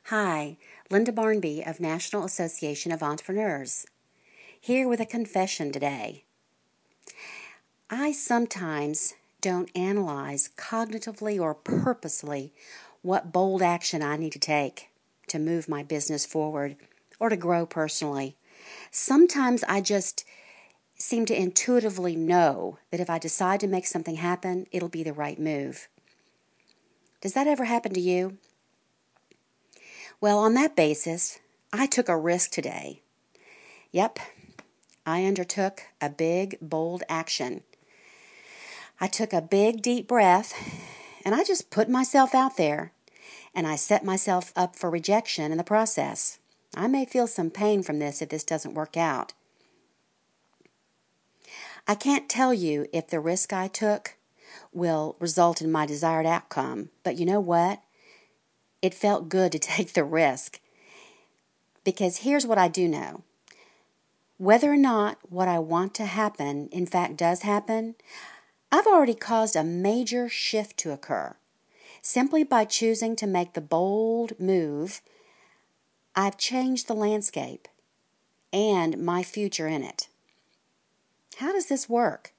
Hi, Linda Barnby of National Association of Entrepreneurs, here with a confession today. I sometimes don't analyze cognitively or purposely what bold action I need to take to move my business forward or to grow personally. Sometimes I just seem to intuitively know that if I decide to make something happen, it'll be the right move. Does that ever happen to you? Well, on that basis, I took a risk today. Yep, I undertook a big, bold action. I took a big, deep breath, and I just put myself out there, and I set myself up for rejection in the process. I may feel some pain from this if this doesn't work out. I can't tell you if the risk I took will result in my desired outcome, but you know what? It felt good to take the risk. Because here's what I do know. Whether or not what I want to happen, in fact, does happen, I've already caused a major shift to occur. Simply by choosing to make the bold move, I've changed the landscape and my future in it. How does this work?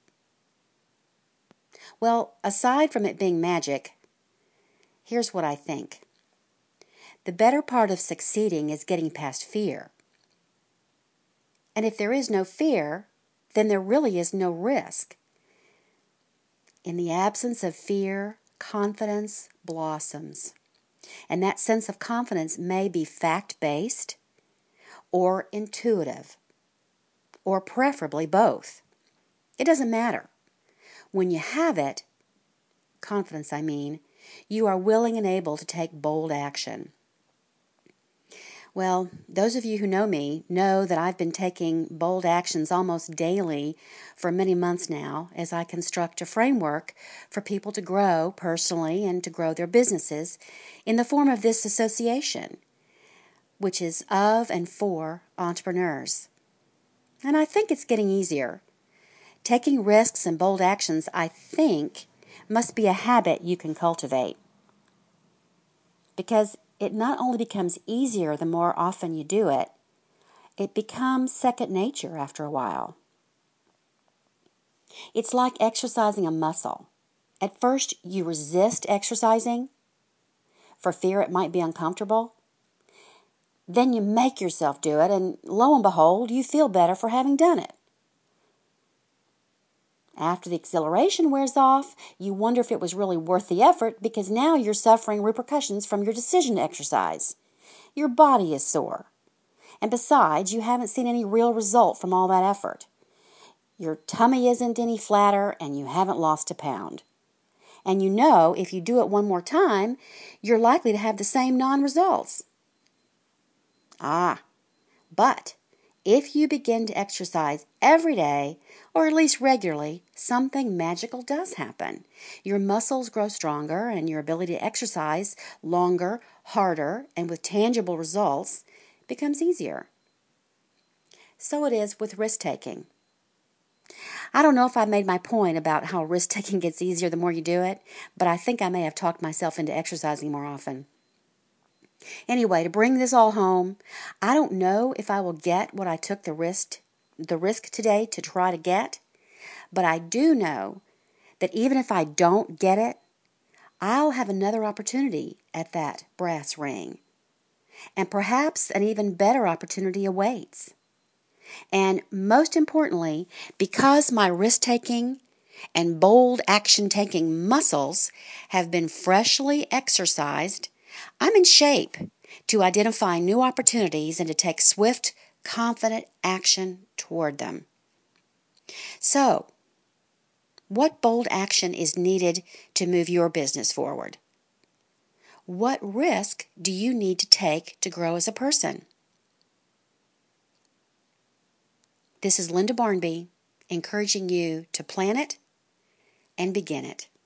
Well, aside from it being magic, here's what I think. The better part of succeeding is getting past fear. And if there is no fear, then there really is no risk. In the absence of fear, confidence blossoms. And that sense of confidence may be fact-based or intuitive, or preferably both. It doesn't matter. When you have it, confidence I mean, you are willing and able to take bold action. Well, those of you who know me know that I've been taking bold actions almost daily for many months now as I construct a framework for people to grow personally and to grow their businesses in the form of this association, which is of and for entrepreneurs. And I think it's getting easier. Taking risks and bold actions, I think, must be a habit you can cultivate. Because it not only becomes easier the more often you do it, it becomes second nature after a while. It's like exercising a muscle. At first, you resist exercising for fear it might be uncomfortable. Then you make yourself do it, and lo and behold, you feel better for having done it. After the exhilaration wears off, you wonder if it was really worth the effort because now you're suffering repercussions from your decision to exercise. Your body is sore. And besides, you haven't seen any real result from all that effort. Your tummy isn't any flatter and you haven't lost a pound. And you know if you do it one more time, you're likely to have the same non-results. But if you begin to exercise every day, or at least regularly, something magical does happen. Your muscles grow stronger, and your ability to exercise longer, harder, and with tangible results becomes easier. So it is with risk-taking. I don't know if I made my point about how risk-taking gets easier the more you do it, but I think I may have talked myself into exercising more often. Anyway, to bring this all home, I don't know if I will get what I took the risk today to try to get, but I do know that even if I don't get it, I'll have another opportunity at that brass ring. And perhaps an even better opportunity awaits. And most importantly, because my risk-taking and bold action-taking muscles have been freshly exercised, I'm in shape to identify new opportunities and to take swift, confident action toward them. So, what bold action is needed to move your business forward? What risk do you need to take to grow as a person? This is Linda Barnby, encouraging you to plan it and begin it.